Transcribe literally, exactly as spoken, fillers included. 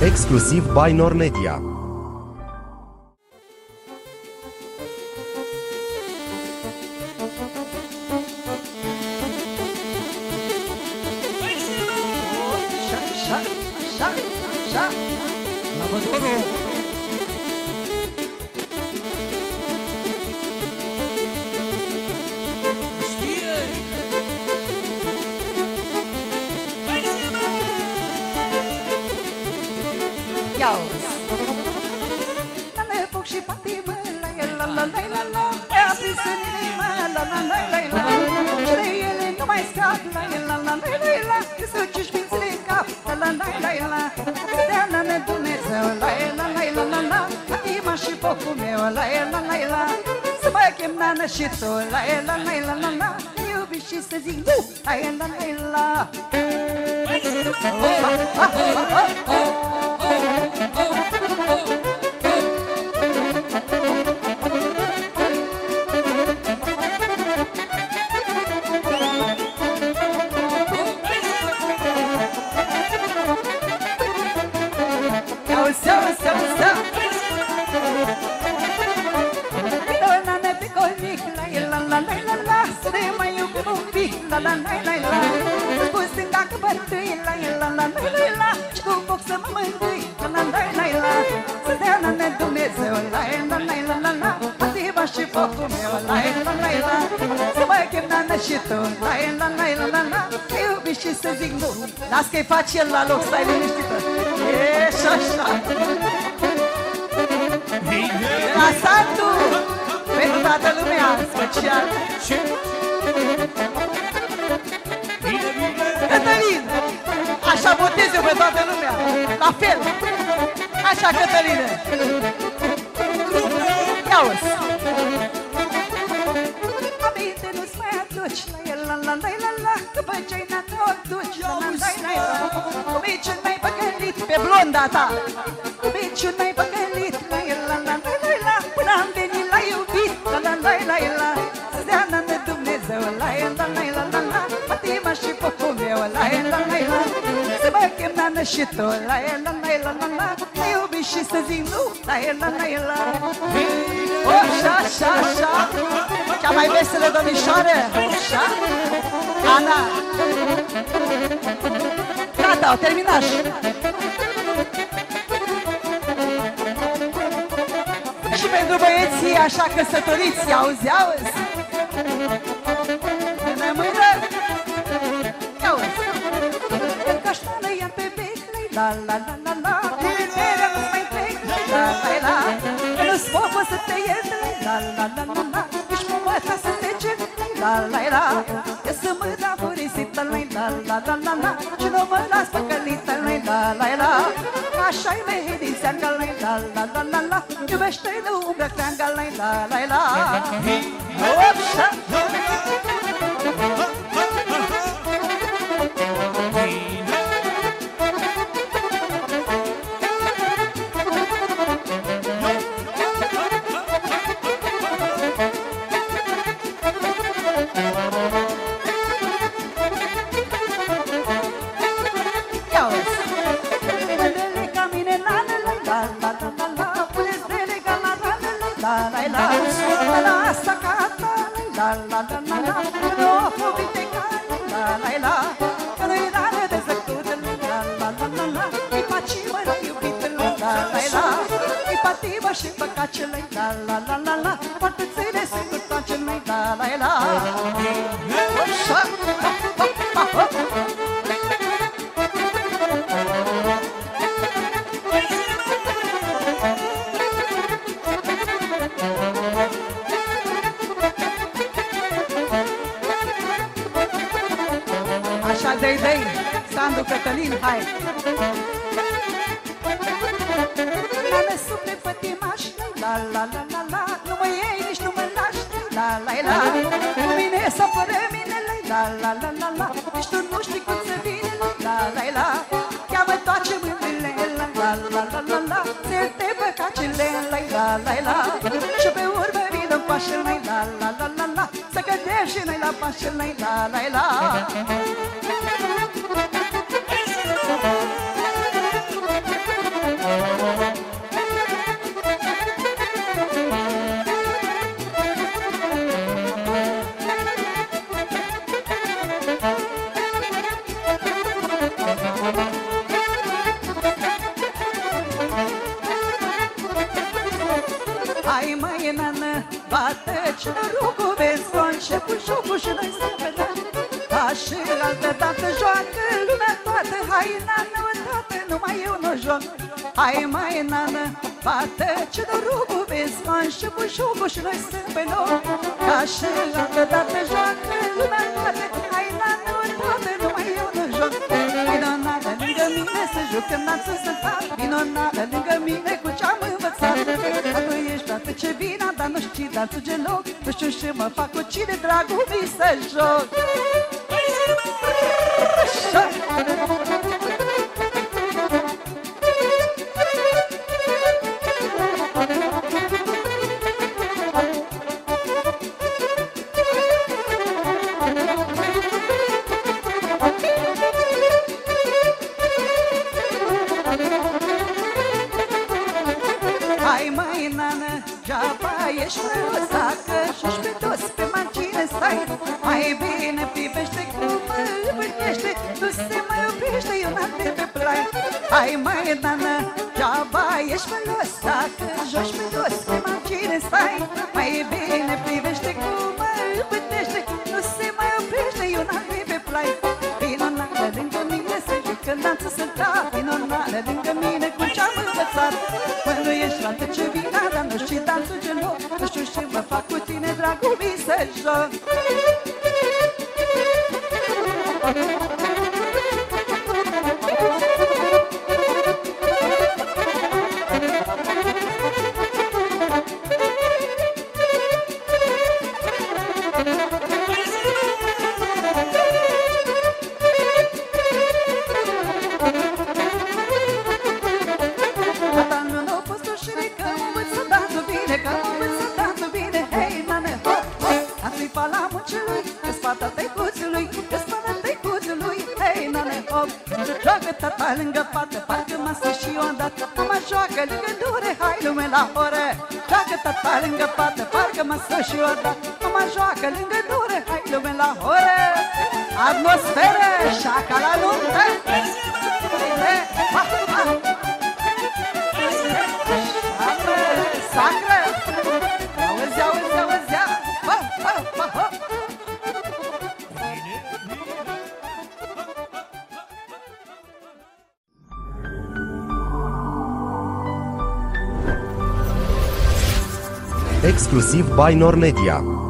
Exclusiv by Normedia. Și tu, la la la la la la, iubi și să zic nu, la la la la. Și tu, la la la la la la, iubi și să zic nu. Las că-i face el la loc, stai liniștită. E și așa. La Sandu, pentru toată lumea, special. Cătălin, așa botez eu pe toată lumea, la fel. Așa, Cătăline. Ia-o-ți. La la la la la, după ce-ai dat o duci, la la la la la. Cu biciul mai păcălit pe blonda ta, cu biciul mai păcălit, la la la la la la. Până am venit la iubit, la la la la la. Să-ți dea de Dumnezeu, la la la la la la. Fatima și focul meu, la la la la. Să mă chem nană și tu, la la la la la la. Să iubi și să zic nu, la la la la. Așa, așa, așa. Cea mai veselă domnișoară, așa. Ana. Gata, au terminat. Și pentru băieții așa căsătoriți, auzi, auzi. Mână, mână. Auzi. În caștană ia pe bec, la la la la la. Iubirea nu-ți mai plec, la la la. Nu-ți popă să te iert, la la la la la. Ești mumăta să te cer, la la la. E să mă da furisită, la la la la la. Și nu mă las păcălită, la la la. Așa-i mehedințeancă, la la la la la. Iubește-i de umbră creangă, la la la la. Opșa! Și păcacele, la la la la la. Foarte ține singur toacele, la la la. Așa. Așa, dei, dei. Sandu, Cătălin, hai. La la la la la, nu mă iei, nici nu mă lași, la la la. Cu mine sau fără mine, la la la la la. Nici tu nu știi cum să vine, la la la. Cheamă toate mâinile, la la la la la la. Țerte păcacele, la la la la. Și pe urmă vină pașele, la la la la la. Să cădem și noi la pașele, la la la. ce noroc vezi, început jocul și noi să vedem. Ca și altă dată joacă lumea toată, hai nană, tată, numai eu nu joc. Hai mai nană, fată, ce noroc vezi, început jocul și noi să vedem. Ca și altă dată joacă lumea toată, hai nană, tată, numai eu nu joc. Vino nană lângă mine să jucăm danță sântat, vino nană lângă mine cu ce-am învățat. Tu ești toată ce vina, dar nu știi danțul deloc. Nu știu și mă fac cu cine dragul mi să joc. Așa. Hai mai nană, geaba ești frăsacă și-și pe toți pe margine stai. Mai bine privește cum mă îmbârnește, nu se mai oprește, eu n-am de pe plai. Hai mai nană, geaba ești frăsacă, joci pe toți pe margine stai. Mai bine privește cum mă îmbârnește, nu se mai oprește, eu n-am de pe plai. Vino nană lângă mine să jucăm danță sântat, vino nană lângă mine cu ce-am învățat. Mă, nu ești toată ce vina, dar nu știi danțul deloc. Nu știu ce mă fac cu tine, dragul mi să joc. Joacă tata lângă pată, parcă masă și eu am dat. Nu mă joacă lângă dure, hai lume la oră. Joacă tata lângă pată, parcă masă și eu am dat. Nu mă joacă lângă dure, hai lume la oră. Atmosferă, șaca la nuntă. Sacră, auzi, auzi, auzi, ha, ha, ha, ha. Exclusiv by Normedia.